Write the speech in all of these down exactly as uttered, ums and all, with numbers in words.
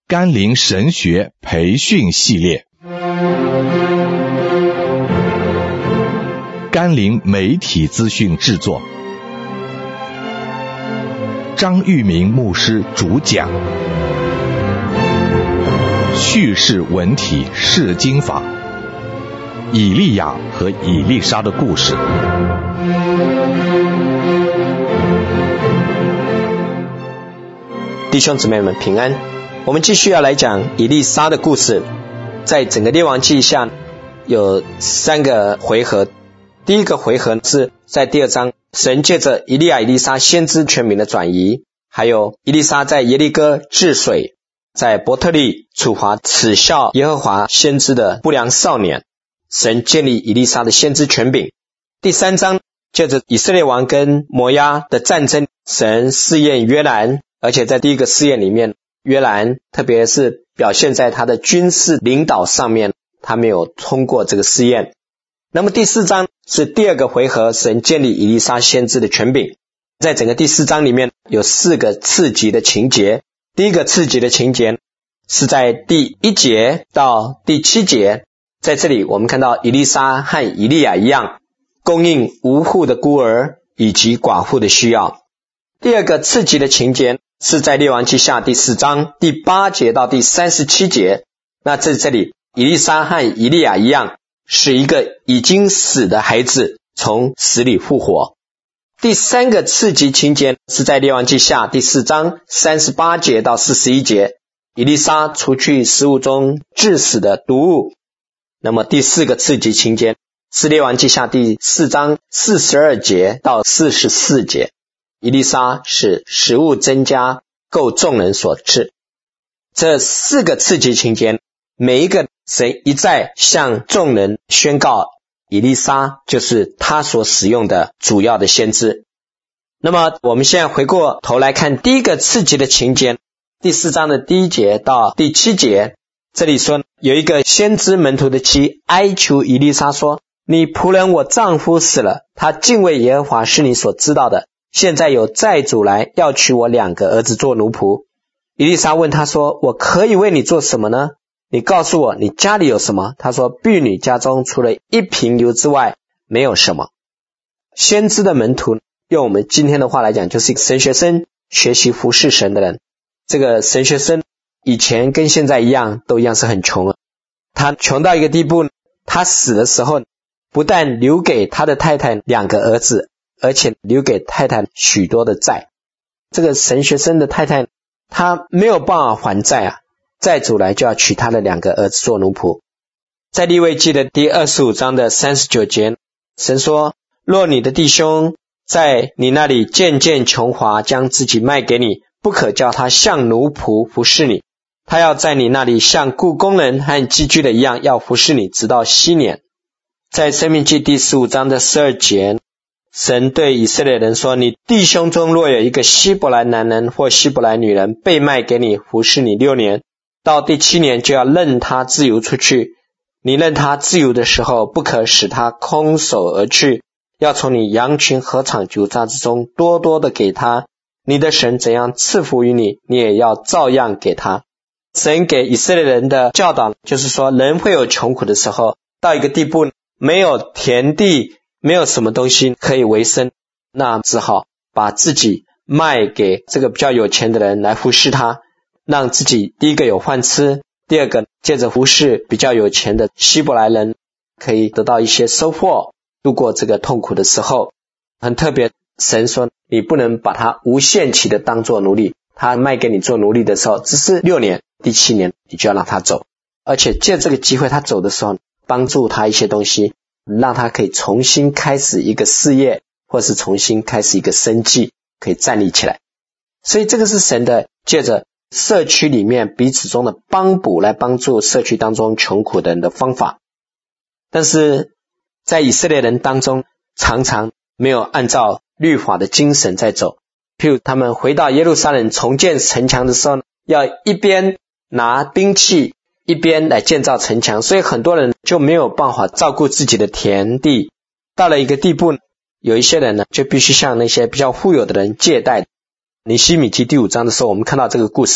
甘霖神学培训系列，甘霖媒体资讯制作，张玉明牧师主讲，叙事文体释经法，以利亚和以利沙的故事。 弟兄姊妹们平安，我们继续要来讲以利沙的故事。在整个列王记下有三个回合，第一个回合是在第二章，神借着以利亚以利沙先知权柄的转移，还有以利沙在耶利哥治水，在伯特利处罚耻笑耶和华先知的不良少年，神建立以利沙的先知权柄。第三章借着以色列王跟摩押的战争，神试验约兰，而且在第一个试验里面，约兰特别是表现在他的军事领导上面，他没有通过这个试验。那么第四章是第二个回合，神建立以利沙先知的权柄。在整个第四章里面有四个次级的情节。第一个次级的情节是在第一节到第七节，在这里我们看到以利沙和以利亚一样，供应无户的孤儿以及寡妇的需要。第二个次级的情节是在列王记下第四章第八节到第三十七节，那在这里以利沙和以利亚一样，是一个已经死的孩子从死里复活。第三个次级情节是在列王记下第四章三十八节到四十一节，以利沙除去食物中致死的毒物。那么第四个次级情节是列王记下第四章四十二节到四十四节，以利沙使食物增加，够众人所吃。这四个次级情节，每一个神一再向众人宣告以利沙就是他所使用的主要的先知。那么我们现在回过头来看第一个次级的情节，第四章的第一节到第七节，这里说有一个先知门徒的妻哀求以利沙说，你仆人我丈夫死了，他敬畏耶和华是你所知道的，现在有债主来要娶我两个儿子做奴仆。以利沙问他说，我可以为你做什么呢？你告诉我你家里有什么？他说，婢女家中除了一瓶油之外没有什么。先知的门徒，用我们今天的话来讲，就是一个神学生，学习服侍神的人。这个神学生以前跟现在一样，都一样是很穷了。他穷到一个地步，他死的时候不但留给他的太太两个儿子，而且留给太太许多的债。这个神学生的太太他没有办法还债啊，债主来就要娶他的两个儿子做奴仆。在利未记的第二十五章的三十九节，神说，若你的弟兄在你那里渐渐穷乏，将自己卖给你，不可叫他像奴仆服侍你，他要在你那里像雇工人和寄居的一样，要服侍你直到禧年。在申命记第十五章的十二节，神对以色列人说，你弟兄中若有一个希伯来男人或希伯来女人被卖给你，服侍你六年，到第七年就要任他自由出去。你任他自由的时候，不可使他空手而去，要从你羊群禾场酒榨之中多多的给他。你的神怎样赐福于你，你也要照样给他。神给以色列人的教导就是说，人会有穷苦的时候，到一个地步没有田地，没有什么东西可以为生，那只好把自己卖给这个比较有钱的人来服侍他，让自己第一个有饭吃，第二个借着服侍比较有钱的希伯来人可以得到一些收获，度过这个痛苦的时候。很特别，神说你不能把他无限期的当作奴隶，他卖给你做奴隶的时候只是六年，第七年你就要让他走，而且借这个机会他走的时候帮助他一些东西，让他可以重新开始一个事业，或是重新开始一个生计，可以站立起来。所以这个是神的借着社区里面彼此中的帮补来帮助社区当中穷苦的人的方法。但是在以色列人当中常常没有按照律法的精神在走，譬如他们回到耶路撒冷重建城墙的时候，要一边拿兵器一边来建造城墙，所以很多人就没有办法照顾自己的田地。到了一个地步，有一些人呢就必须向那些比较富有的人借贷。尼希米记第五章的时候，我们看到这个故事，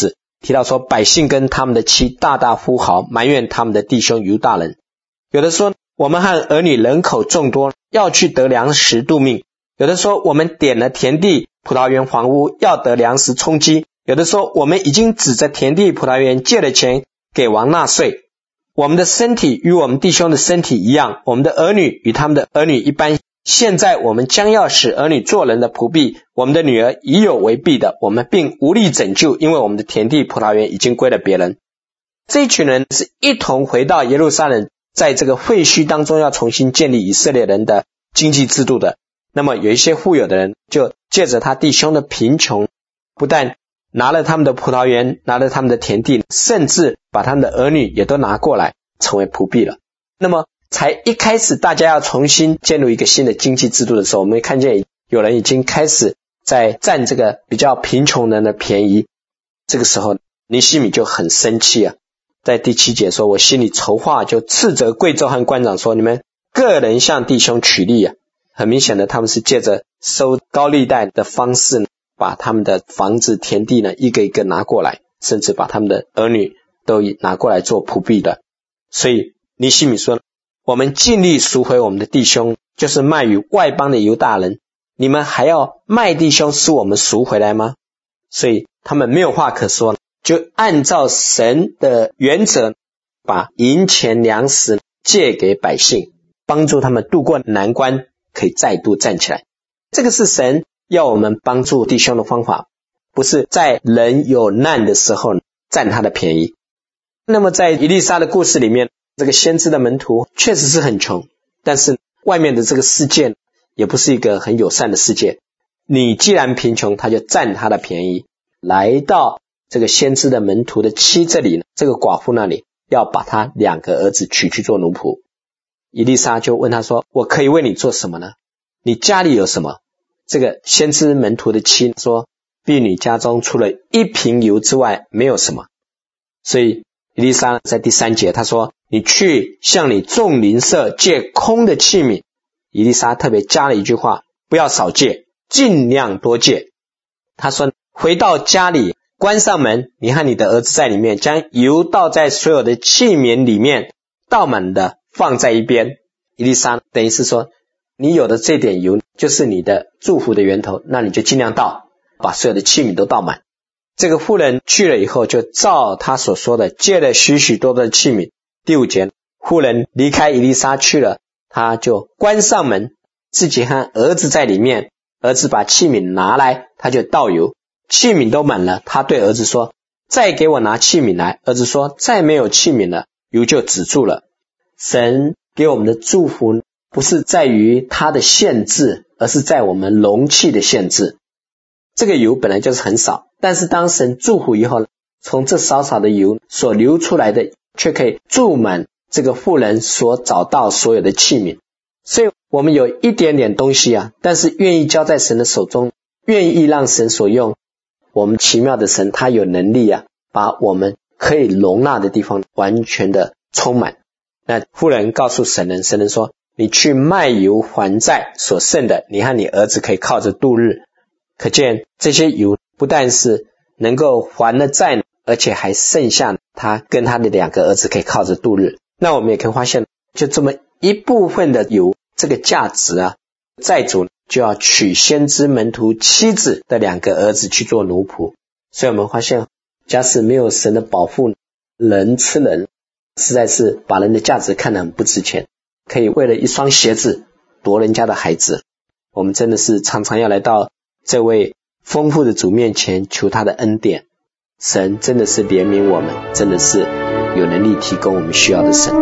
提到说，百姓跟他们的妻大大呼号，埋怨他们的弟兄犹大人。有的说，我们和儿女人口众多，要去得粮食度命；有的说，我们点了田地、葡萄园房屋，要得粮食充饥；有的说，我们已经指着田地、葡萄园借了钱给王纳税。我们的身体与我们弟兄的身体一样，我们的儿女与他们的儿女一般。现在我们将要使儿女做人的仆婢，我们的女儿已有为婢的，我们并无力拯救，因为我们的田地、葡萄园已经归了别人。这一群人是一同回到耶路撒冷，在这个废墟当中要重新建立以色列人的经济制度的。那么有一些富有的人就借着他弟兄的贫穷，不但拿了他们的葡萄园，拿了他们的田地，甚至把他们的儿女也都拿过来成为仆婢了。那么才一开始大家要重新建立一个新的经济制度的时候，我们会看见有人已经开始在占这个比较贫穷人的便宜。这个时候尼希米就很生气啊，在第七节说，我心里筹划，就斥责贵胄和官长说，你们个人向弟兄取利啊。很明显的，他们是借着收高利贷的方式呢，把他们的房子田地呢一个一个拿过来，甚至把他们的儿女都拿过来做仆婢的。所以尼希米说，我们尽力赎回我们的弟兄，就是卖与外邦的犹大人，你们还要卖弟兄使我们赎回来吗？所以他们没有话可说了，就按照神的原则，把银钱粮食借给百姓，帮助他们渡过难关，可以再度站起来。这个是神要我们帮助弟兄的方法，不是在人有难的时候占他的便宜。那么在以利沙的故事里面，这个先知的门徒确实是很穷，但是外面的这个世界也不是一个很友善的世界。你既然贫穷，他就占他的便宜，来到这个先知的门徒的妻这里，这个寡妇那里，要把他两个儿子娶去做奴仆。以利沙就问他说，我可以为你做什么呢？你家里有什么？这个先知门徒的妻说，婢女家中除了一瓶油之外没有什么。所以以利沙在第三节他说，你去向你众邻舍借空的器皿。以利沙特别加了一句话，不要少借，尽量多借。他说，回到家里关上门，你和你的儿子在里面，将油倒在所有的器皿里面，倒满的放在一边。以利沙等于是说，你有的这点油就是你的祝福的源头，那你就尽量倒，把所有的器皿都倒满。这个妇人去了以后，就照他所说的借了许许多多的器皿。第五节，妇人离开以利沙去了，他就关上门，自己和儿子在里面。儿子把器皿拿来，他就倒油，器皿都满了。他对儿子说，再给我拿器皿来。儿子说，再没有器皿了，油就止住了。神给我们的祝福不是在于他的限制，而是在我们容器的限制。这个油本来就是很少，但是当神祝福以后，从这少少的油所流出来的却可以注满这个妇人所找到所有的器皿。所以我们有一点点东西啊，但是愿意交在神的手中，愿意让神所用，我们奇妙的神他有能力啊，把我们可以容纳的地方完全的充满。那妇人告诉神人，神人说，你去卖油还债，所剩的你和你儿子可以靠着度日。可见这些油不但是能够还了债，而且还剩下他跟他的两个儿子可以靠着度日。那我们也可以发现，就这么一部分的油，这个价值啊，债主就要娶先知门徒妻子的两个儿子去做奴仆。所以我们发现，假使没有神的保护，人吃人，实在是把人的价值看得很不值钱，可以为了一双鞋子夺人家的孩子。我们真的是常常要来到这位丰富的主面前求他的恩典。神真的是怜悯我们，真的是有能力提供我们需要的神。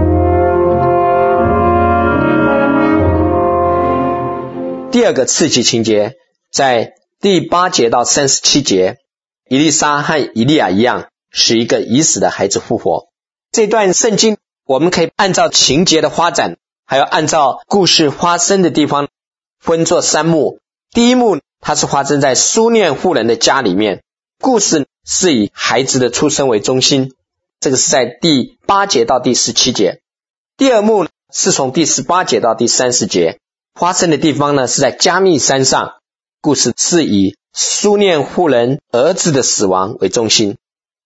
第二个刺激情节，在第八节到三十七节，以利沙和以利亚一样，使一个已死的孩子复活。这段圣经我们可以按照情节的发展，还有按照故事发生的地方分作三幕。第一幕它是发生在苏念妇人的家里面，故事是以孩子的出生为中心，这个是在第八节到第十七节。第二幕是从第十八节到第三十节，发生的地方呢是在加密山上，故事是以苏念妇人儿子的死亡为中心。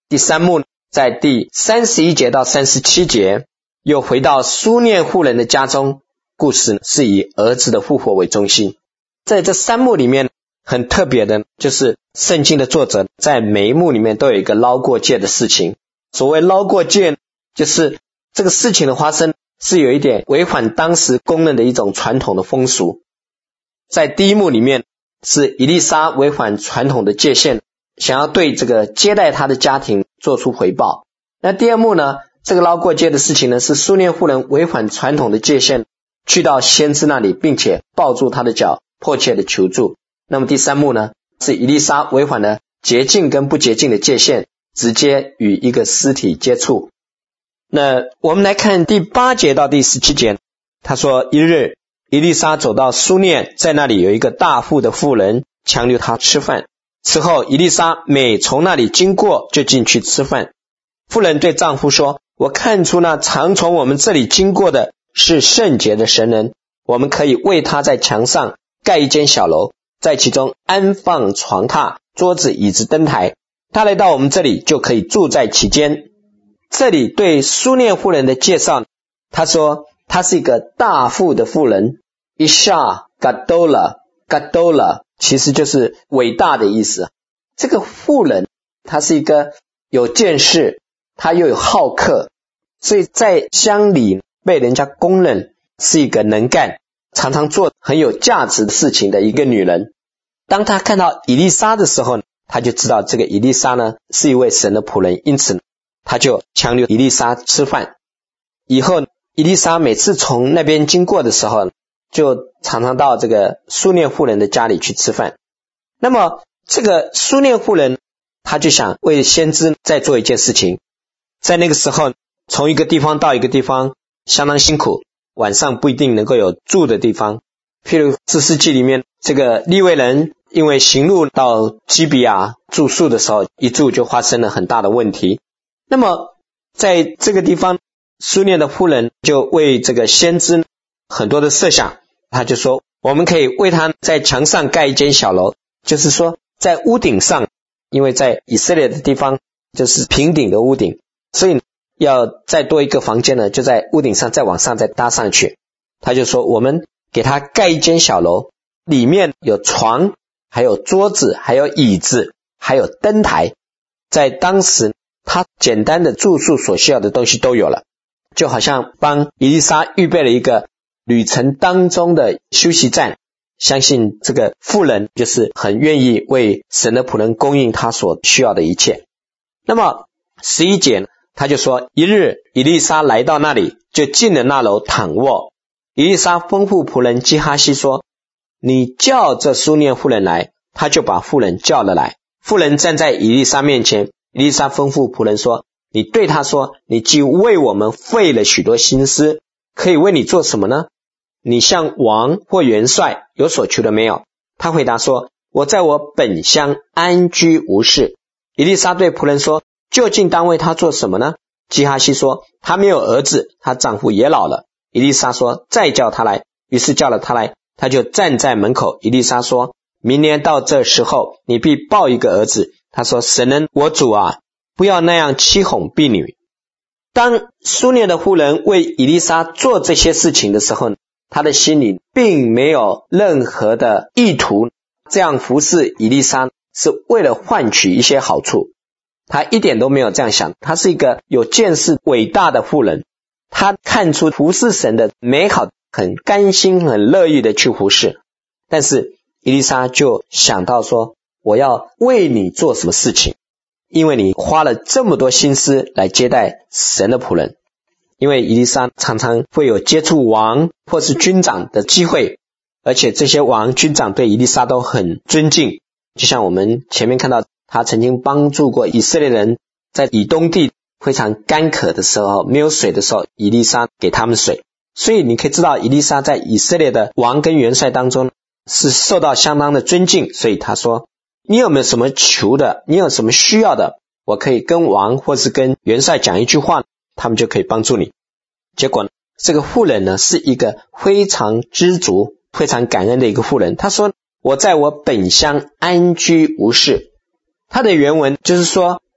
第三幕在第三十一节到三十七节，又回到书念妇人的家中，故事是以儿子的复活为中心。在这三幕里面，很特别的就是圣经的作者在每一幕里面都有一个捞过界的事情。所谓捞过界，就是这个事情的发生是有一点违反当时公认的一种传统的风俗。在第一幕里面是以利沙违反传统的界限，想要对这个接待他的家庭做出回报。那第二幕呢，这个捞过界的事情呢，是书念妇人违反传统的界限，去到先知那里，并且抱住他的脚，迫切的求助。那么第三幕呢，是以利沙违反了洁净跟不洁净的界限，直接与一个尸体接触。那我们来看第八节到第十七节，他说，一日以利沙走到书念，在那里有一个大腹的妇人强留他吃饭。此后以利沙每从那里经过，就进去吃饭。妇人对丈夫说，我看出那常从我们这里经过的是圣洁的神人，我们可以为他在墙上盖一间小楼，在其中安放床榻、桌子、椅子、灯台，他来到我们这里就可以住在其间。这里对书念妇人的介绍，他说她是一个大腹的妇人， Isha Gadola Gadola 其实就是伟大的意思。这个妇人她是一个有见识，她又有好客，所以在乡里被人家公认是一个能干，常常做很有价值的事情的一个女人。当她看到以利沙的时候，她就知道这个以利沙呢是一位神的仆人，因此她就强留以利沙吃饭。以后以利沙每次从那边经过的时候，就常常到这个书念妇人的家里去吃饭。那么这个书念妇人，她就想为先知再做一件事情。在那个时候，从一个地方到一个地方相当辛苦，晚上不一定能够有住的地方。譬如士师记里面，这个利未人因为行路到基比亚住宿的时候，一住就发生了很大的问题。那么在这个地方，书念的妇人就为这个先知很多的设想，他就说我们可以为他在墙上盖一间小楼，就是说在屋顶上，因为在以色列的地方就是平顶的屋顶，所以要再多一个房间呢，就在屋顶上再往上再搭上去。他就说我们给他盖一间小楼，里面有床，还有桌子，还有椅子，还有灯台。在当时他简单的住宿所需要的东西都有了，就好像帮以利沙预备了一个旅程当中的休息站。相信这个妇人就是很愿意为神的仆人供应他所需要的一切。那么十一节他就说，一日以利沙来到那里，就进了那楼躺卧。以利沙吩咐仆人基哈西说，你叫这书念妇人来。他就把妇人叫了来。妇人站在以利沙面前，以利沙吩咐仆人说，你对他说，你既为我们费了许多心思，可以为你做什么呢？你向王或元帅有所求的没有？他回答说，我在我本乡安居无事。以利沙对仆人说，究竟当为他做什么呢？基哈西说，他没有儿子，他丈夫也老了。以利沙说，再叫他来。于是叫了他来，他就站在门口。以利沙说，明年到这时候，你必抱一个儿子。他说，神人我主啊，不要那样欺哄婢女。当书念的妇人为以利沙做这些事情的时候，他的心里并没有任何的意图，这样服侍以利沙是为了换取一些好处。他一点都没有这样想，他是一个有见识伟大的妇人，他看出服侍神的美好，很甘心很乐意的去服侍。但是以利沙就想到说，我要为你做什么事情，因为你花了这么多心思来接待神的仆人。因为以利沙常常会有接触王或是军长的机会，而且这些王军长对以利沙都很尊敬。就像我们前面看到，他曾经帮助过以色列人在以东地非常干渴的时候，没有水的时候，以利沙给他们水。所以你可以知道，以利沙在以色列的王跟元帅当中是受到相当的尊敬。所以他说，你有没有什么求的，你有什么需要的，我可以跟王或是跟元帅讲一句话，他们就可以帮助你。结果这个妇人呢，是一个非常知足非常感恩的一个妇人。她说，我在我本乡安居无事。她的原文就是说，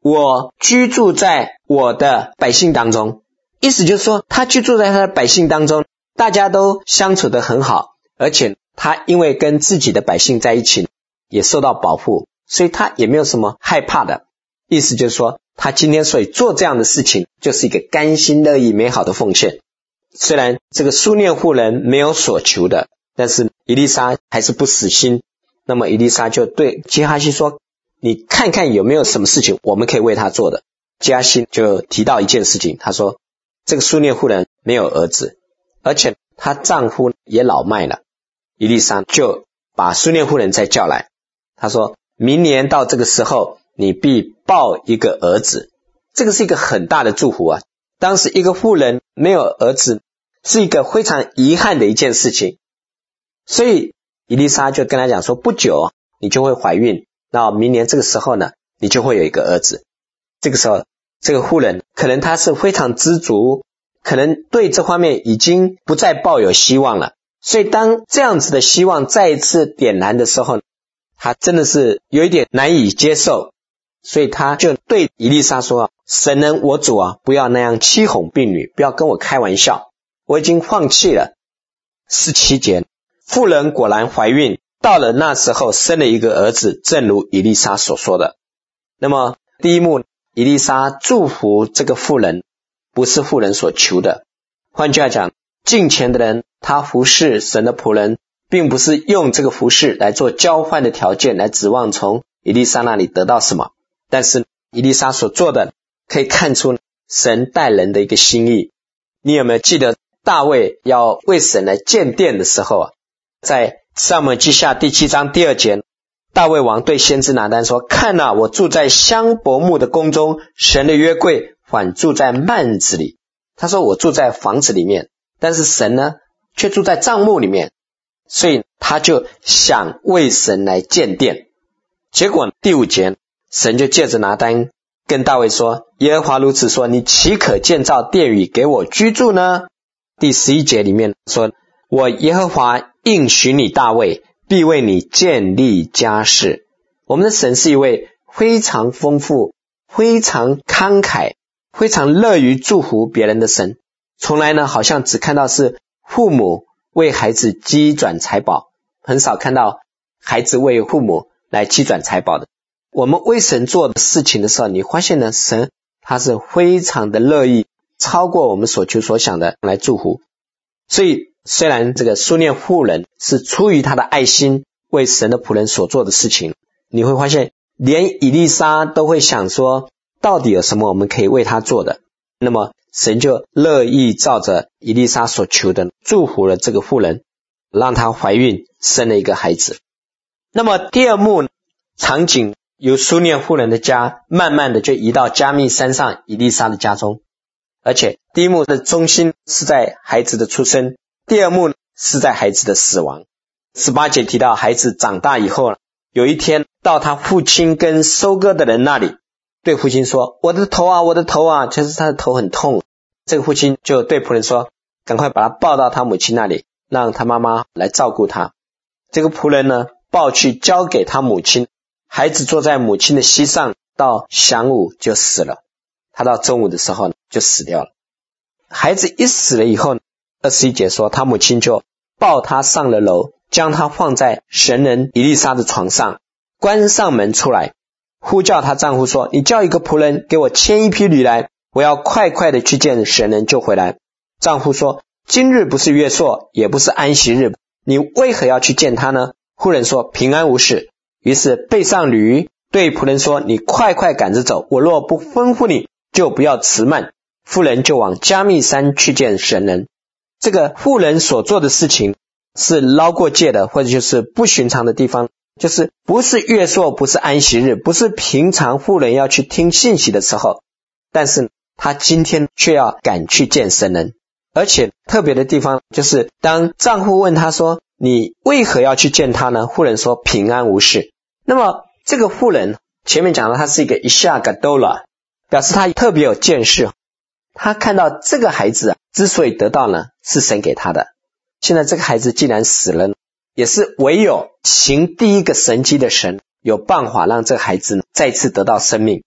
我居住在我的百姓当中。意思就是说，他居住在他的百姓当中，大家都相处得很好，而且他因为跟自己的百姓在一起，也受到保护，所以他也没有什么害怕的。意思就是说，他今天所以做这样的事情，就是一个甘心乐意美好的奉献。虽然这个书念妇人没有所求的，但是以利沙还是不死心。那么以利沙就对基哈西说，你看看有没有什么事情我们可以为他做的。基哈西就提到一件事情，他说这个书念妇人没有儿子，而且她丈夫也老迈了。以利沙就把书念妇人再叫来，他说明年到这个时候你必抱一个儿子。这个是一个很大的祝福啊！当时一个妇人没有儿子是一个非常遗憾的一件事情，所以以利沙就跟他讲说，不久你就会怀孕，那明年这个时候呢，你就会有一个儿子。这个时候这个妇人可能她是非常知足，可能对这方面已经不再抱有希望了，所以当这样子的希望再一次点燃的时候，她真的是有一点难以接受，所以她就对以利沙说，神人我主啊，不要那样欺哄婢女，不要跟我开玩笑，我已经放弃了。十七节，妇人果然怀孕，到了那时候生了一个儿子，正如以利沙所说的。那么第一幕，以利沙祝福这个妇人，不是妇人所求的。换句话讲，敬虔的人他服侍神的仆人，并不是用这个服侍来做交换的条件，来指望从以利沙那里得到什么。但是以利沙所做的可以看出神待人的一个心意。你有没有记得大卫要为神来建殿的时候啊，在撒母耳记下第七章第二节，大卫王对先知拿单说，看啊，我住在香柏木的宫中，神的约柜反住在幔子里。他说我住在房子里面，但是神呢却住在帐幕里面，所以他就想为神来建殿。结果第五节，神就借着拿单跟大卫说，耶和华如此说，你岂可建造殿宇给我居住呢？第十一节里面说，我耶和华应许你大卫，必为你建立家室。我们的神是一位非常丰富、非常慷慨、非常乐于祝福别人的神。从来呢好像只看到是父母为孩子积转财宝，很少看到孩子为父母来积转财宝的。我们为神做的事情的时候，你发现呢，神他是非常的乐意，超过我们所求所想的来祝福。所以虽然这个书念妇人是出于他的爱心为神的仆人所做的事情，你会发现连以利沙都会想说，到底有什么我们可以为他做的。那么神就乐意照着以利沙所求的祝福了这个妇人，让她怀孕生了一个孩子。那么第二幕场景由书念妇人的家慢慢的就移到加密山上以利沙的家中，而且第一幕的中心是在孩子的出生，第二幕是在孩子的死亡。十八节提到孩子长大以后，有一天到他父亲跟收割的人那里，对父亲说，我的头啊我的头啊，就是他的头很痛。这个父亲就对仆人说，赶快把他抱到他母亲那里，让他妈妈来照顾他。这个仆人呢抱去交给他母亲，孩子坐在母亲的膝上，到晌午就死了。他到中午的时候就死掉了。孩子一死了以后，二十一节说他母亲就抱他上了楼，将他放在神人以利沙的床上，关上门出来，呼叫他丈夫说，你叫一个仆人给我牵一匹驴来，我要快快的去见神人就回来。丈夫说，今日不是月朔，也不是安息日，你为何要去见他呢？妇人说，平安无事。于是背上驴，对仆人说，你快快赶着走，我若不吩咐你，就不要迟慢。妇人就往加密山去见神人。这个妇人所做的事情是捞过界的，或者就是不寻常的地方，就是不是月朔，不是安息日，不是平常妇人要去听信息的时候，但是她今天却要赶去见神人。而且特别的地方就是当丈夫问她说，你为何要去见他呢？妇人说，平安无事。那么这个妇人前面讲到她是一个 Isha Gadola， 表示她特别有见识。她看到这个孩子啊，之所以得到呢，是神给他的。现在这个孩子既然死了，也是唯有行第一个神迹的神有办法让这个孩子再次得到生命。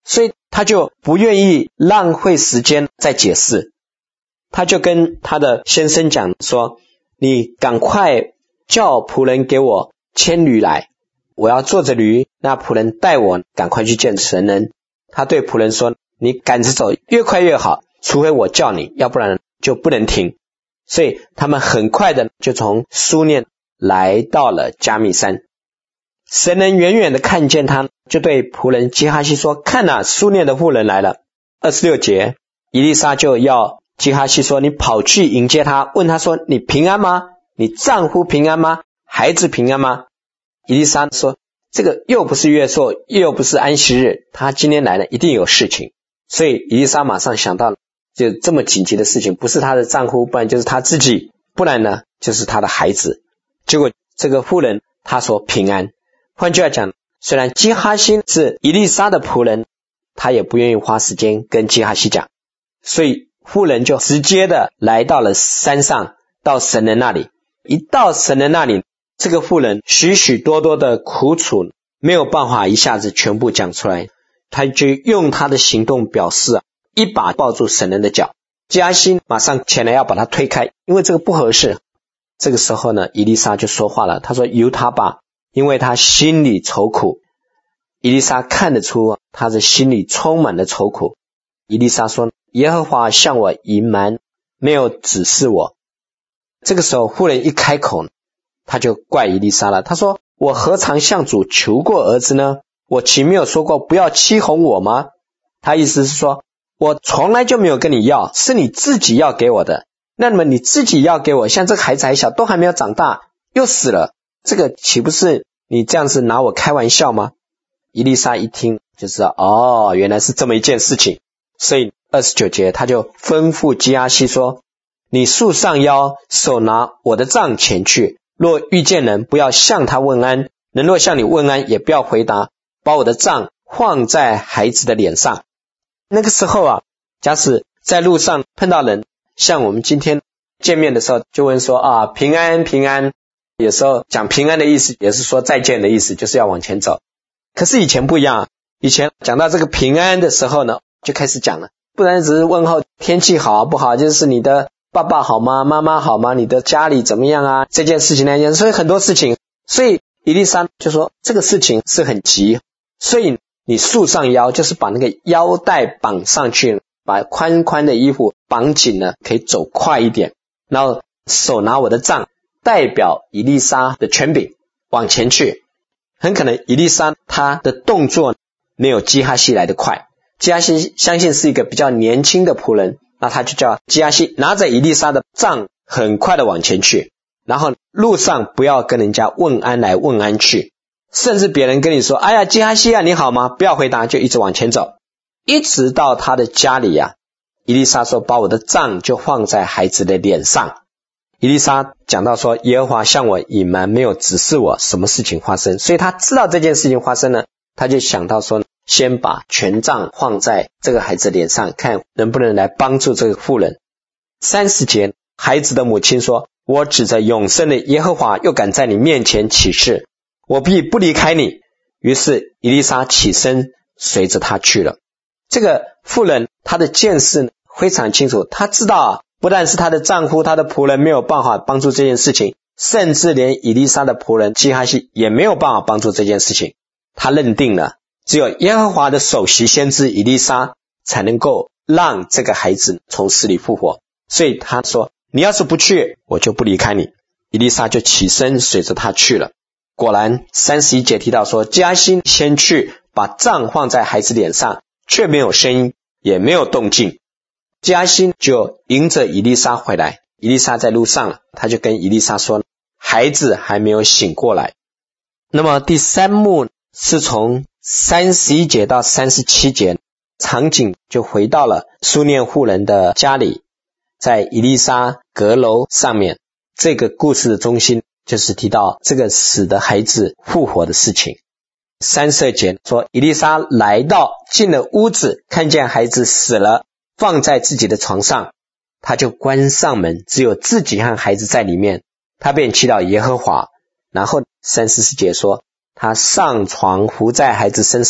所以他就不愿意浪费时间再解释，他就跟他的先生讲说，你赶快叫仆人给我牵驴来，我要坐着驴，那仆人带我赶快去见神人。他对仆人说，你赶着走，越快越好，除非我叫你，要不然就不能停。所以他们很快的就从苏念来到了迦密山。神人远远的看见他，就对仆人基哈西说，看啊，苏念的妇人来了。二十六节，以利沙就要基哈西说，你跑去迎接他，问他说，你平安吗？你丈夫平安吗？孩子平安吗？以利沙说，这个又不是月朔，又不是安息日，他今天来了一定有事情。所以以利沙马上想到了，就这么紧急的事情，不是她的丈夫，不然就是她自己，不然呢就是她的孩子。结果这个妇人她说平安。换句话讲，虽然基哈西是以利沙的仆人，他也不愿意花时间跟基哈西讲，所以妇人就直接的来到了山上，到神人那里。一到神人那里，这个妇人许许多多的苦楚没有办法一下子全部讲出来，他就用他的行动表示，一把抱住神人的脚。基哈西马上前来要把他推开，因为这个不合适。这个时候呢，以利沙就说话了，他说，由他吧，因为他心里愁苦。以利沙看得出他的心里充满了愁苦。以利沙说，耶和华向我隐瞒，没有指示我。这个时候妇人一开口，他就怪以利沙了，他说，我何尝向主求过儿子呢？我岂没有说过不要欺哄我吗？他意思是说，我从来就没有跟你要，是你自己要给我的。那么你自己要给我，像这个孩子还小，都还没有长大，又死了，这个岂不是你这样子拿我开玩笑吗？以利沙一听就知道，哦，原来是这么一件事情。所以二十九节他就吩咐基哈西说，你束上腰，手拿我的杖前去，若遇见人，不要向他问安，人若向你问安，也不要回答，把我的杖放在孩子的脸上。那个时候啊，假使在路上碰到人，像我们今天见面的时候就问说啊，平安平安，有时候讲平安的意思也是说再见的意思，就是要往前走。可是以前不一样，以前讲到这个平安的时候呢，就开始讲了，不然只是问候天气好不好，就是你的爸爸好吗？妈妈好吗？你的家里怎么样啊？这件事情那件，所以很多事情。所以以利沙就说这个事情是很急，所以你束上腰，就是把那个腰带绑上去，把宽宽的衣服绑紧了，可以走快一点。然后手拿我的杖，代表以利沙的权柄往前去。很可能以利沙他的动作没有基哈西来得快，基哈西相信是一个比较年轻的仆人，那他就叫基哈西拿着以利沙的杖很快的往前去，然后路上不要跟人家问安来问安去，甚至别人跟你说，哎呀基哈西啊你好吗，不要回答，就一直往前走，一直到他的家里啊。以利沙说，把我的杖就放在孩子的脸上。以利沙讲到说，耶和华向我隐瞒，没有指示我什么事情发生，所以他知道这件事情发生了，他就想到说，先把权杖放在这个孩子脸上，看能不能来帮助这个妇人。三十节，孩子的母亲说，我指着永生的耶和华又敢在你面前起誓，我必不离开你。于是以利沙起身随着他去了。这个妇人她的见识非常清楚，她知道啊，不但是她的丈夫她的仆人没有办法帮助这件事情，甚至连以利沙的仆人基哈西也没有办法帮助这件事情。她认定了只有耶和华的首席先知以利沙才能够让这个孩子从死里复活，所以她说，你要是不去，我就不离开你。以利沙就起身随着他去了。果然三十一节提到说，基哈西先去把杖放在孩子脸上，却没有声音也没有动静。基哈西就迎着以利沙回来，以利沙在路上了，他就跟以利沙说，孩子还没有醒过来。那么第三幕是从三十一节到三十七节，场景就回到了苏念妇人的家里，在以利沙阁楼上面。这个故事的中心就是提到这个死的孩子复活的事情。三十二节说，以利沙来到进了屋子，看见孩子死了，放在自己的床上，他就关上门，只有自己和孩子在里面，他便祈祷耶和华。然后三十四节说，他上床伏在孩子身上，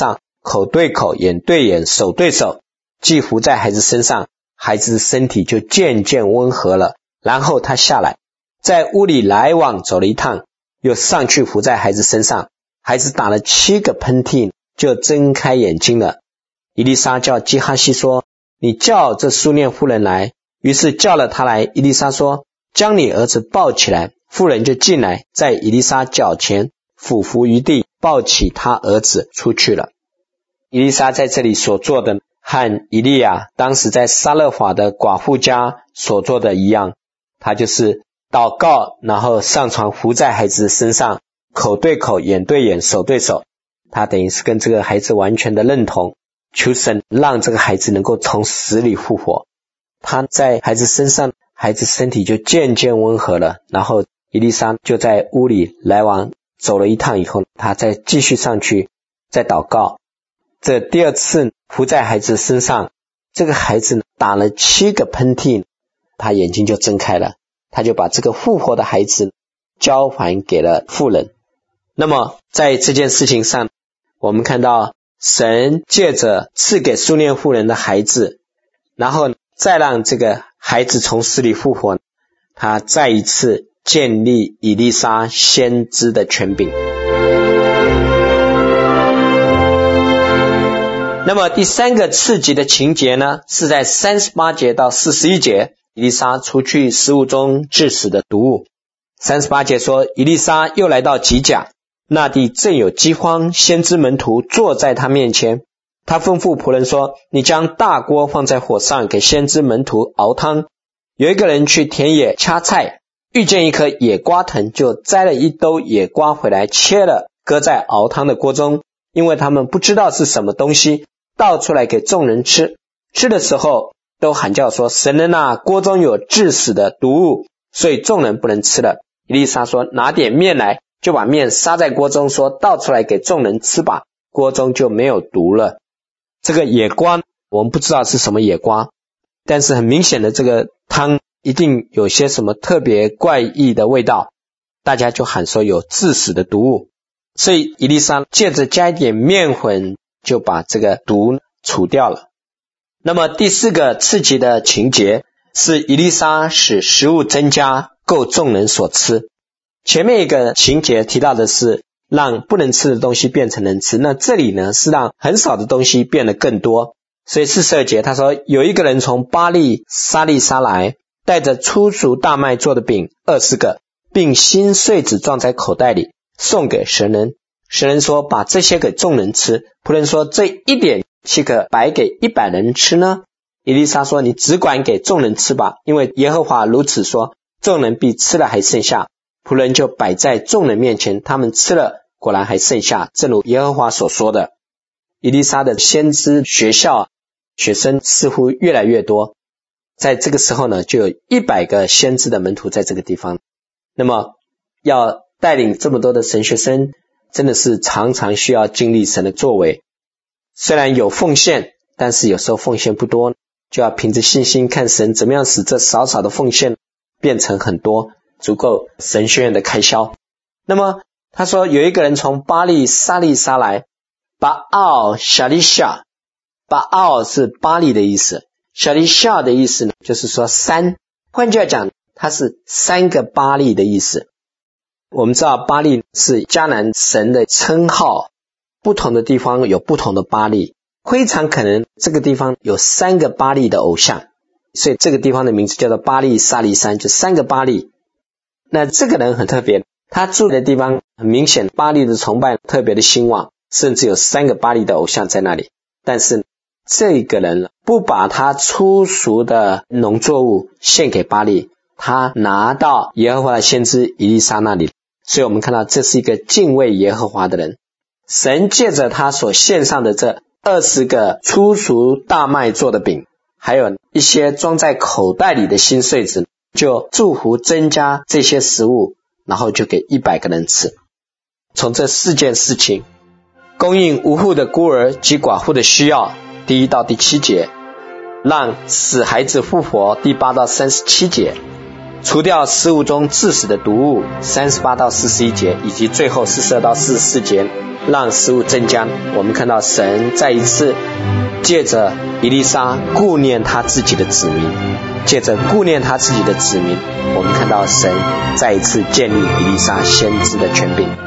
口对口，眼对眼，手对手，既伏在孩子身上，孩子的身体就渐渐温和了。然后他下来，在屋里来往走了一趟，又上去伏在孩子身上，孩子打了七个喷嚏，就睁开眼睛了。以利沙叫基哈西说，你叫这苏念妇人来。于是叫了他来，以利沙说，将你儿子抱起来。妇人就进来，在以利沙脚前俯伏于地，抱起他儿子出去了。以利沙在这里所做的和以利亚当时在撒勒法的寡妇家所做的一样，他就是祷告，然后上床伏在孩子的身上，口对口，眼对眼，手对手。他等于是跟这个孩子完全的认同，求神让这个孩子能够从死里复活。他在孩子身上，孩子身体就渐渐温和了。然后以利沙就在屋里来往走了一趟以后，他再继续上去再祷告。这第二次伏在孩子身上，这个孩子打了七个喷嚏，他眼睛就睁开了，他就把这个复活的孩子交还给了妇人。那么在这件事情上，我们看到神借着赐给苏念妇人的孩子，然后再让这个孩子从死里复活，他再一次建立以利沙先知的权柄。那么第三个次级的情节呢，是在三十八节到四十一节，以利沙除去食物中致死的毒物。三十八节说，以利沙又来到吉甲，那地正有饥荒，先知门徒坐在他面前。他吩咐仆人说，你将大锅放在火上，给先知门徒熬汤。有一个人去田野掐菜，遇见一棵野瓜藤，就摘了一兜野瓜回来，切了，搁在熬汤的锅中，因为他们不知道是什么东西，倒出来给众人吃。吃的时候都喊叫说，神人啊，锅中有致死的毒物，所以众人不能吃了。以利沙说，拿点面来，就把面撒在锅中，说，倒出来给众人吃吧，锅中就没有毒了。这个野瓜我们不知道是什么野瓜，但是很明显的这个汤一定有些什么特别怪异的味道，大家就喊说有致死的毒物。所以以利沙借着加一点面粉，就把这个毒除掉了。那么第四个次级的情节是以利沙使食物增加，够众人所吃。前面一个情节提到的是让不能吃的东西变成能吃，那这里呢是让很少的东西变得更多。所以四十二节他说，有一个人从巴力沙利沙来，带着粗熟大麦做的饼二十个，并新穗子装在口袋里，送给神人。神人说，把这些给众人吃。仆人说，这一点岂可白给一百人吃呢？以利沙说，你只管给众人吃吧，因为耶和华如此说，众人必吃了还剩下。仆人就摆在众人面前，他们吃了，果然还剩下，正如耶和华所说的。以利沙的先知学校学生似乎越来越多，在这个时候呢，就有一百个先知的门徒在这个地方。那么要带领这么多的神学生，真的是常常需要经历神的作为。虽然有奉献，但是有时候奉献不多，就要凭着信心看神怎么样使这少少的奉献变成很多，足够神学院的开销。那么他说，有一个人从巴力沙利沙来，巴奥夏利夏，巴奥是巴力的意思，夏利夏的意思呢，就是说山，换句话讲，它是三个巴力的意思。我们知道巴力是迦南神的称号，不同的地方有不同的巴力，非常可能这个地方有三个巴力的偶像，所以这个地方的名字叫做巴力沙利山，就三个巴力。那这个人很特别，他住的地方很明显巴力的崇拜特别的兴旺，甚至有三个巴力的偶像在那里。但是这个人不把他粗熟的农作物献给巴力，他拿到耶和华的先知以利沙那里。所以我们看到这是一个敬畏耶和华的人。神借着他所献上的这二十个粗熟大麦做的饼，还有一些装在口袋里的新穗子，就祝福增加这些食物，然后就给一百个人吃。从这四件事情，供应无户的孤儿及寡妇的需要，第一到第七节，让死孩子复活，第八到三十七节， 除掉食物中致死的毒物，三十八到四十一节，以及最后四十二到四十四节，让食物增加。我们看到神再一次借着以利沙顾念他自己的子民，借着顾念他自己的子民，我们看到神再一次建立以利沙先知的权柄。